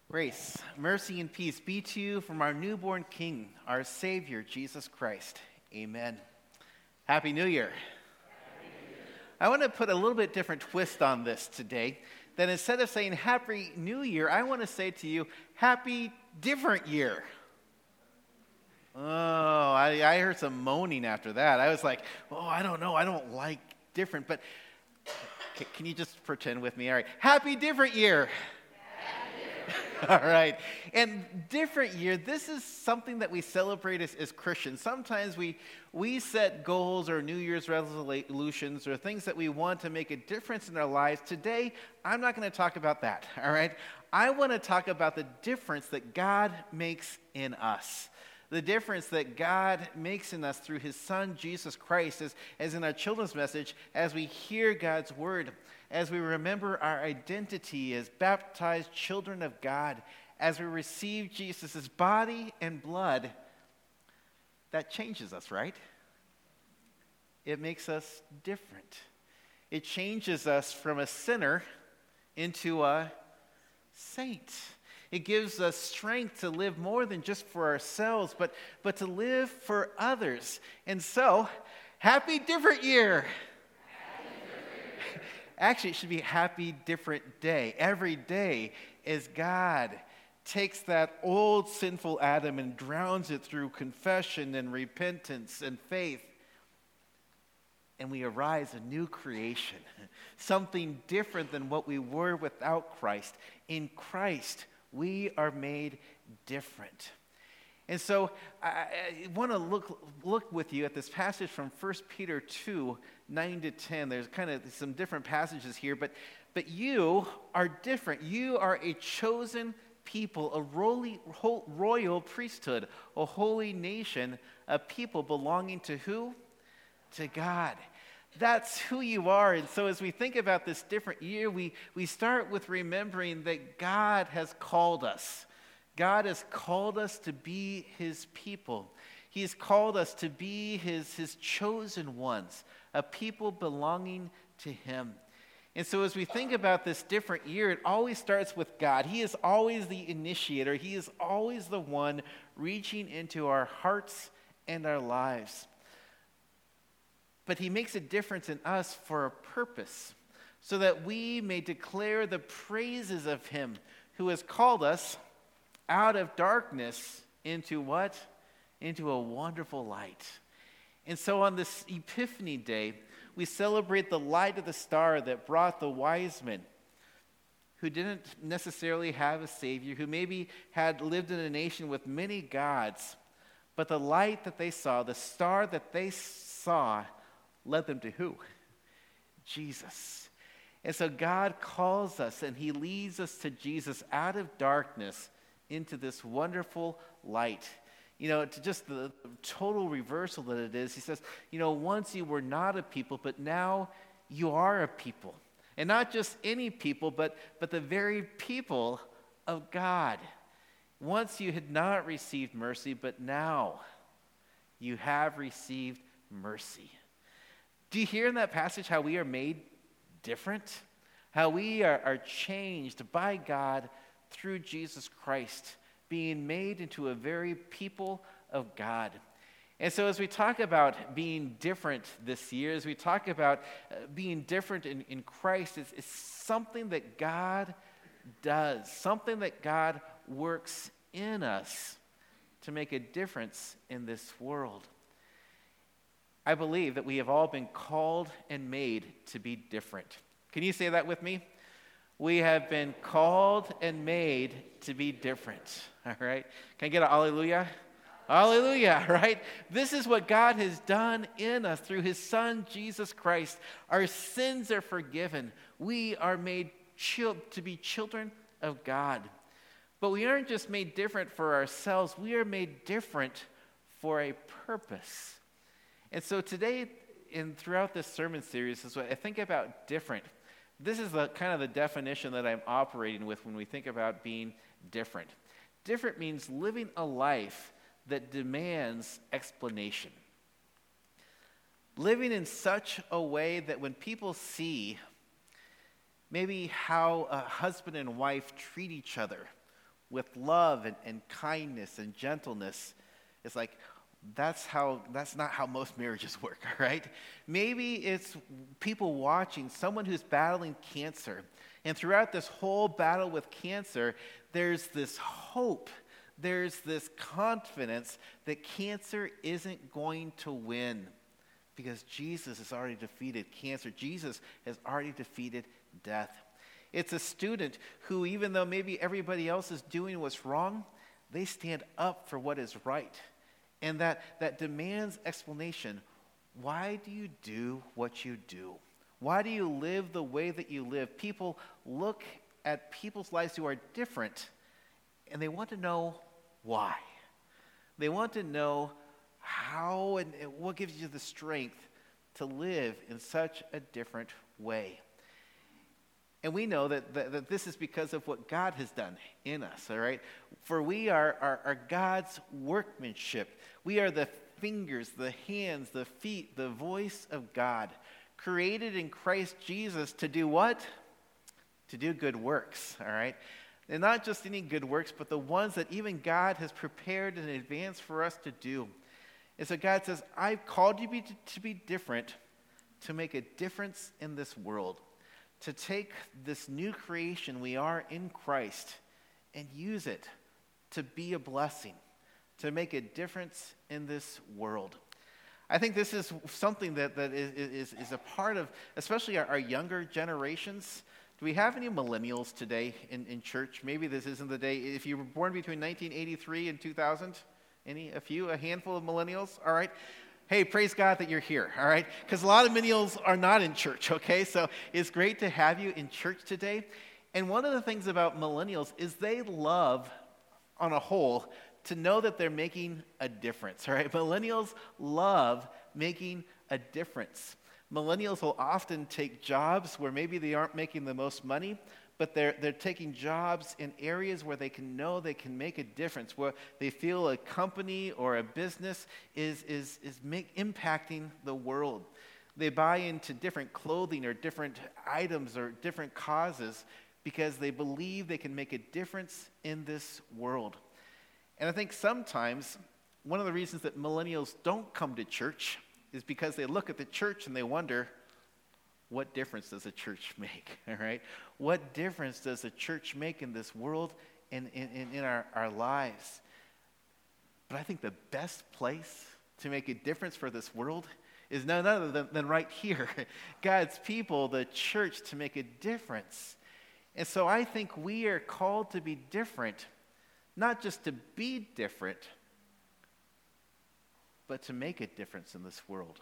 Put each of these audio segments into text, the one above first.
Grace, mercy, and peace be to you from our newborn King, our Savior, Jesus Christ. Amen. Happy New Year. I want to put a little bit different twist on this today. That instead of saying Happy New Year, I want to say to you, Happy Different Year. Oh, I heard some moaning after that. I was like, I don't know. I don't like different. But can you just pretend with me? All right. Happy Different Year. All right. And different year, this is something that we celebrate as Christians. Sometimes we set goals or New Year's resolutions or things that we want to make a difference in our lives. Today, I'm not going to talk about that, all right? I want to talk about the difference that God makes in us. The difference that God makes in us through his Son, Jesus Christ, as in our children's message, as we hear God's word, as we remember our identity as baptized children of God, as we receive Jesus' body and blood, that changes us, right? It makes us different. It changes us from a sinner into a saint. It gives us strength to live more than just for ourselves, but to live for others. And so, Happy Different Year. Actually, it should be Happy Different Day. Every day as God takes that old sinful Adam and drowns it through confession and repentance and faith. And we arise a new creation, something different than what we were without Christ. In Christ, we are made different. And so I want to look with you at this passage from 1 Peter 2, 9 to 10. There's kind of some different passages here, but you are different. You are a chosen people, a royal priesthood, a holy nation, a people belonging to who? To God. That's who you are. And so as we think about this different year, we start with remembering that God has called us. God has called us to be his people. He's called us to be his chosen ones, a people belonging to him. And so as we think about this different year, it always starts with God. He is always the initiator. He is always the one reaching into our hearts and our lives. But he makes a difference in us for a purpose, so that we may declare the praises of him who has called us out of darkness into what? Into a wonderful light. And so on this Epiphany Day, we celebrate the light of the star that brought the wise men who didn't necessarily have a savior, who maybe had lived in a nation with many gods, but the light that they saw, the star that they saw, led them to who? Jesus. And so God calls us and he leads us to Jesus out of darkness into this wonderful light. To just the total reversal that it is. He says, once you were not a people, but now you are a people. And not just any people, but the very people of God. Once you had not received mercy, but now you have received mercy. Do you hear in that passage how we are made different? How we are changed by God through Jesus Christ, being made into a very people of God. And so as we talk about being different this year, as we talk about being different in Christ, it's something that God does, something that God works in us to make a difference in this world. I believe that we have all been called and made to be different. Can you say that with me? We have been called and made to be different, all right? Can I get a hallelujah? Hallelujah, right? This is what God has done in us through his Son, Jesus Christ. Our sins are forgiven. We are made to be children of God. But we aren't just made different for ourselves. We are made different for a purpose. And so today, and throughout this sermon series, as I think about different, this is the kind of the definition that I'm operating with when we think about being different. Different means living a life that demands explanation. Living in such a way that when people see maybe how a husband and wife treat each other, with love and kindness and gentleness. It's like, that's not how most marriages work, all right? Maybe it's people watching someone who's battling cancer. And throughout this whole battle with cancer, there's this hope, there's this confidence that cancer isn't going to win because Jesus has already defeated cancer. Jesus has already defeated death. It's a student who, even though maybe everybody else is doing what's wrong, they stand up for what is right. And that demands explanation. Why do you do what you do? Why do you live the way that you live? People look at people's lives who are different, and they want to know why. They want to know how and what gives you the strength to live in such a different way. And we know that this is because of what God has done in us, all right? For we are God's workmanship. We are the fingers, the hands, the feet, the voice of God, created in Christ Jesus to do what? To do good works, all right? And not just any good works, but the ones that even God has prepared in advance for us to do. And so God says, I've called you to be different, to make a difference in this world, to take this new creation we are in Christ and use it to be a blessing, to make a difference in this world. I think this is something that is a part of, especially our younger generations. Do we have any millennials today in church? Maybe this isn't the day. If you were born between 1983 and 2000, a handful of millennials? All right. Hey, praise God that you're here, all right? Because a lot of millennials are not in church, okay? So it's great to have you in church today. And one of the things about millennials is they love, on a whole, to know that they're making a difference, all right? Millennials love making a difference. Millennials will often take jobs where maybe they aren't making the most money, but they're taking jobs in areas where they can know they can make a difference, where they feel a company or a business is impacting the world. They buy into different clothing or different items or different causes because they believe they can make a difference in this world. And I think sometimes one of the reasons that millennials don't come to church is because they look at the church and they wonder, what difference does a church make, all right? What difference does a church make in this world and in our lives? But I think the best place to make a difference for this world is none other than right here. God's people, the church, to make a difference. And so I think we are called to be different, not just to be different, but to make a difference in this world.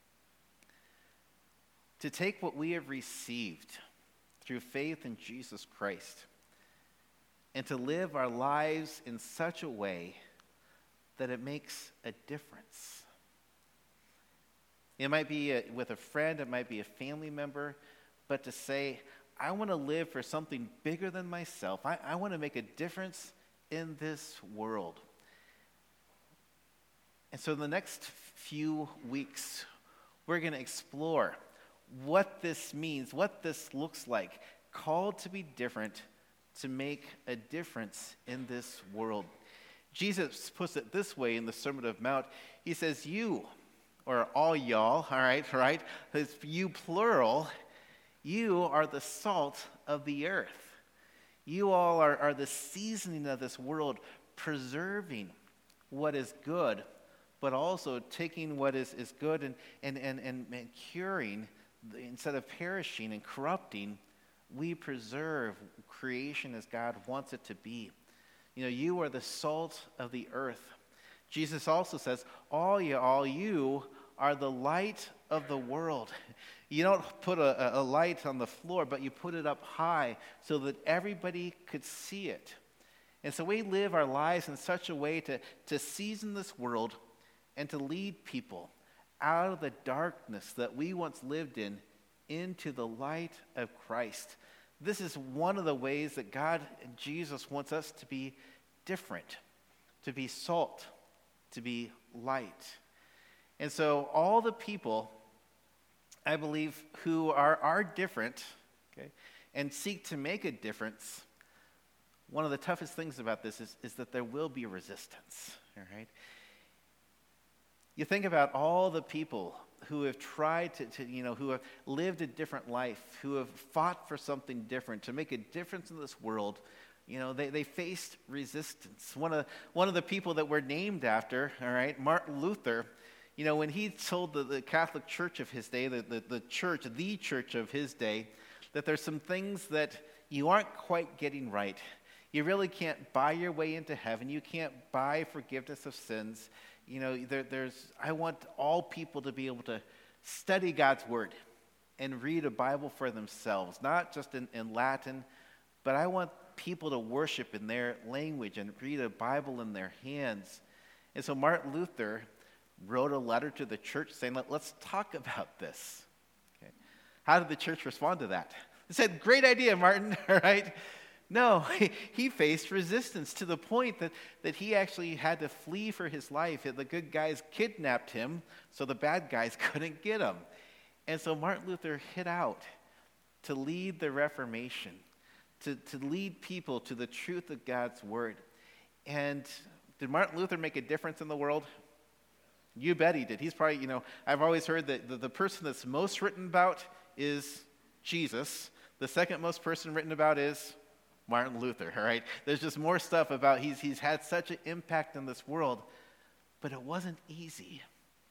To take what we have received through faith in Jesus Christ and to live our lives in such a way that it makes a difference. It might be with a friend, it might be a family member, but to say, I want to live for something bigger than myself. I want to make a difference in this world. And so in the next few weeks, we're going to explore what this means, what this looks like, called to be different, to make a difference in this world. Jesus puts it this way in the Sermon on the Mount. He says, you, or all y'all, all right? It's you plural, you are the salt of the earth. You all are the seasoning of this world, preserving what is good, but also taking what is good and curing. Instead of perishing and corrupting, we preserve creation as God wants it to be. You are the salt of the earth. Jesus also says, all you are the light of the world. You don't put a light on the floor, but you put it up high so that everybody could see it. And so we live our lives in such a way to season this world and to lead people out of the darkness that we once lived in into the light of Christ. This is one of the ways that God and Jesus wants us to be different, to be salt, to be light. And so all the people, I believe, who are different, okay, and seek to make a difference, one of the toughest things about this is that there will be resistance, all right? You think about all the people who have tried who have lived a different life, who have fought for something different, to make a difference in this world. They faced resistance. One of the people that we're named after, all right, Martin Luther, when he told the Catholic Church of his day, the church of his day, that there's some things that you aren't quite getting right. You really can't buy your way into heaven. You can't buy forgiveness of sins. I want all people to be able to study God's Word and read a Bible for themselves, not just in Latin, but I want people to worship in their language and read a Bible in their hands. And so Martin Luther wrote a letter to the church saying, let's talk about this. Okay. How did the church respond to that? They said, great idea, Martin, all right? No, he faced resistance to the point that he actually had to flee for his life. The good guys kidnapped him, so the bad guys couldn't get him. And so Martin Luther hid out to lead the Reformation, to lead people to the truth of God's Word. And did Martin Luther make a difference in the world? You bet he did. He's probably, I've always heard that the person that's most written about is Jesus. The second most person written about is Martin Luther, all right? There's just more stuff about he's had such an impact in this world, but it wasn't easy.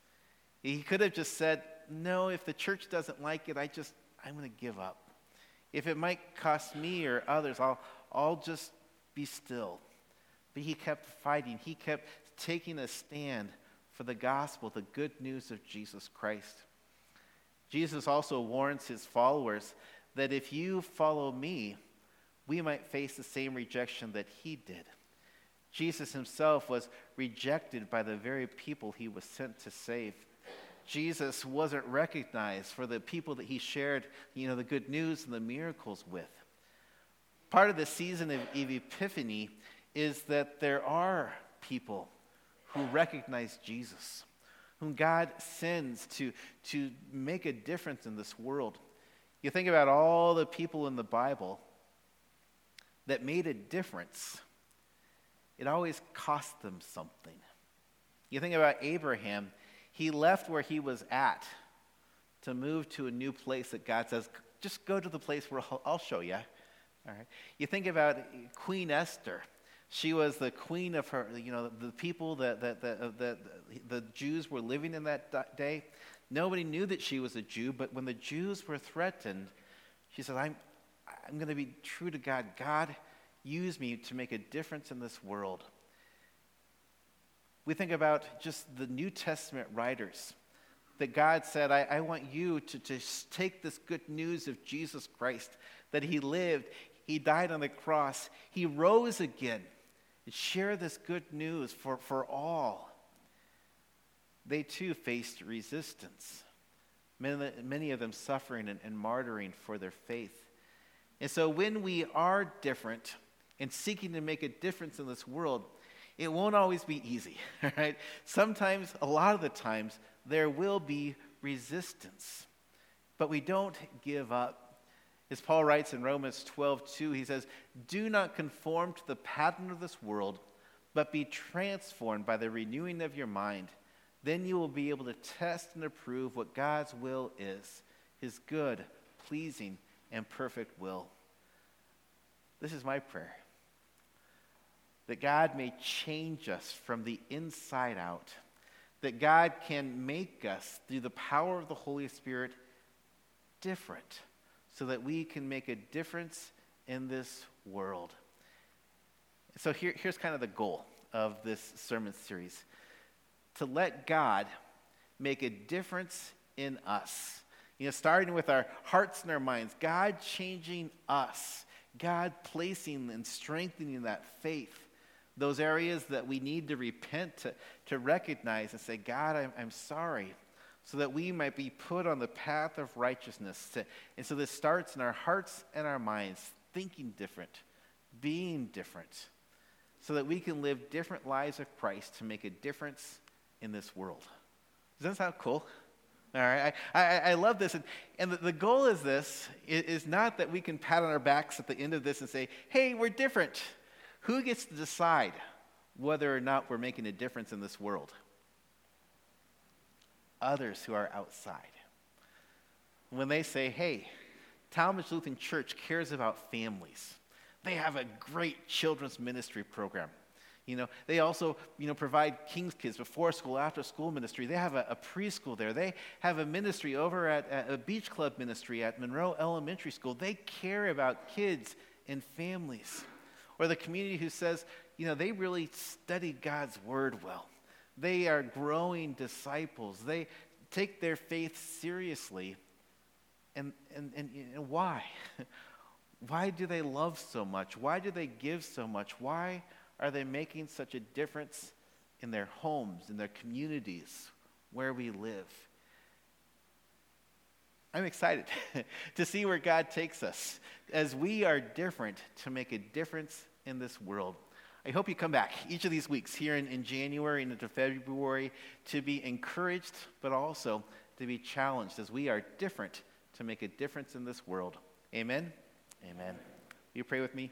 He could have just said, no, if the church doesn't like it, I'm going to give up. If it might cost me or others, I'll just be still. But he kept fighting. He kept taking a stand for the gospel, the good news of Jesus Christ. Jesus also warns his followers that if you follow me, we might face the same rejection that he did. Jesus himself was rejected by the very people he was sent to save. Jesus wasn't recognized for the people that he shared, the good news and the miracles with. Part of the season of Epiphany is that there are people who recognize Jesus, whom God sends to make a difference in this world. You think about all the people in the Bible that made a difference. It always cost them something. You think about Abraham. He left where he was at to move to a new place that God says, just go to the place where I'll show you. All right. You think about Queen Esther. She was the queen of her, the people that the Jews were living in that day. Nobody knew that she was a Jew, but when the Jews were threatened, she said, I'm going to be true to God. God, use me to make a difference in this world. We think about just the New Testament writers, that God said, I want you to take this good news of Jesus Christ, that he lived, he died on the cross, he rose again, and share this good news for all. They too faced resistance, many of them suffering and martyring for their faith. And so when we are different and seeking to make a difference in this world, it won't always be easy, right? Sometimes, a lot of the times, there will be resistance. But we don't give up. As Paul writes in Romans 12:2, he says, do not conform to the pattern of this world, but be transformed by the renewing of your mind. Then you will be able to test and approve what God's will is, his good, pleasing, and perfect will. This is my prayer. That God may change us from the inside out. That God can make us, through the power of the Holy Spirit, different, so that we can make a difference in this world. So here's kind of the goal of this sermon series. To let God make a difference in us. Starting with our hearts and our minds. God changing us. God placing and strengthening that faith. Those areas that we need to repent, to recognize and say, God, I'm sorry. So that we might be put on the path of righteousness. And so this starts in our hearts and our minds, thinking different, being different, so that we can live different lives of Christ to make a difference in this world. Does that sound cool? All right, I love this. And the goal is this, is not that we can pat on our backs at the end of this and say, hey, we're different. Who gets to decide whether or not we're making a difference in this world? Others who are outside. When they say, hey, Talmadge Lutheran Church cares about families. They have a great children's ministry program. They also, provide King's Kids before school, after school ministry. They have a preschool there. They have a ministry over at a beach club ministry at Monroe Elementary School. They care about kids and families. Or the community who says, they really studied God's word well. They are growing disciples. They take their faith seriously. And why? Why do they love so much? Why do they give so much? Why are they making such a difference in their homes, in their communities, where we live? I'm excited to see where God takes us as we are different to make a difference in this world. I hope you come back each of these weeks here in January and into February to be encouraged, but also to be challenged as we are different to make a difference in this world. Amen? Amen. Will you pray with me?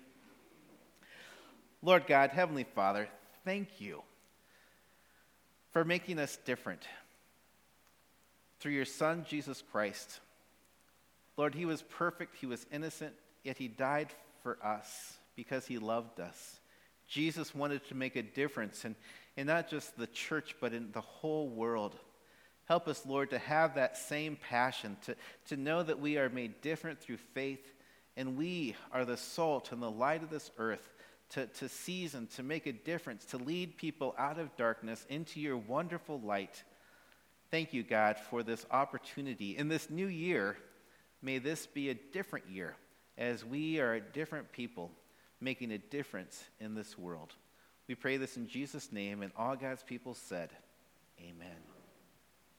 Lord God, Heavenly Father, thank you for making us different through your Son, Jesus Christ. Lord, he was perfect, he was innocent, yet he died for us because he loved us. Jesus wanted to make a difference in not just the church, but in the whole world. Help us, Lord, to have that same passion, to know that we are made different through faith, and we are the salt and the light of this earth, to season, to make a difference, to lead people out of darkness into your wonderful light. Thank you, God, for this opportunity. In this new year, may this be a different year as we are a different people making a difference in this world. We pray this in Jesus' name, and all God's people said, amen.